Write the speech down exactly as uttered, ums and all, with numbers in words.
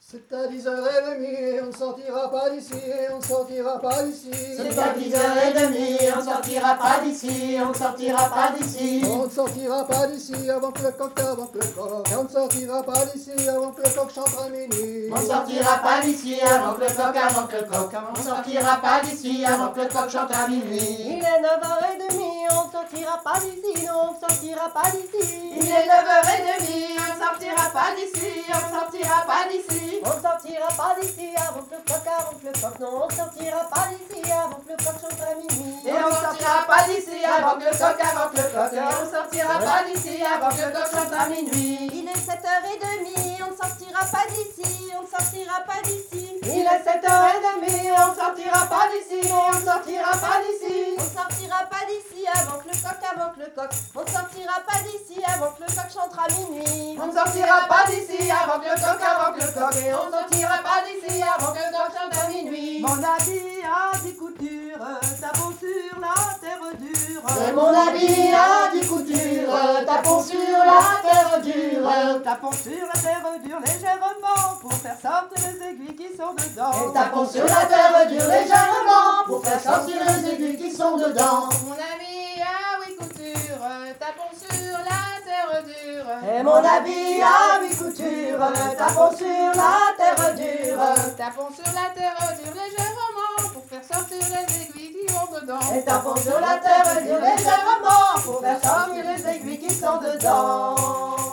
C'est à dix heures trente, on ne sortira pas d'ici, on ne sortira pas d'ici. C'est à dix heures trente, on ne sortira pas d'ici, on ne sortira pas d'ici. On ne sortira pas d'ici avant que le coq, avant que le coq. On ne sortira pas d'ici avant que le coq chante à minuit. On ne sortira pas d'ici avant que le coq, avant que le coq. On ne sortira pas d'ici avant que le coq chante à minuit. Il est neuf heures trente, on ne sortira pas d'ici, non, on ne sortira pas d'ici. Il est neuf heures trente, on ne sortira pas d'ici, on ne sortira pas d'ici. On ne sortira pas d'ici avant que le coq, avant que le coq. Non, on ne sortira pas d'ici avant que le coq chante à minuit. Et on ne sortira pas d'ici avant que le coq, avant que le coq. Et on ne sortira pas d'ici avant que le coq chante à minuit. Il est sept heures trente, on ne sortira pas d'ici, on ne sortira pas d'ici. Il est sept heures trente, on ne sortira pas d'ici, on ne sortira pas d'ici. On ne sortira pas d'ici avant que le coq, avant que le coq. On ne sortira pas d'ici avant que le coq chantera minuit. On ne sortira pas d'ici avant que le coq, avant que le coq. Et on ne sortira pas d'ici avant que le coq chante à minuit. Mon habit a dix coutures, tapons sur la terre dure. C'est mon habit à dix coutures, tapons sur la terre dure. Tapons sur la terre dure légèrement pour faire sortir les aiguilles qui sont dedans. Et tapons sur la terre dure légèrement pour faire sortir les aiguilles qui sont dedans. Mon ami a huit coutures, tapons sur la terre dure. Et mon habit a huit coutures, tapons sur la terre dure. Tapons sur la terre dure légèrement pour faire sortir les aiguilles qui vont dedans. Et tapons sur la terre dure légèrement pour faire sortir les aiguilles qui sont dedans.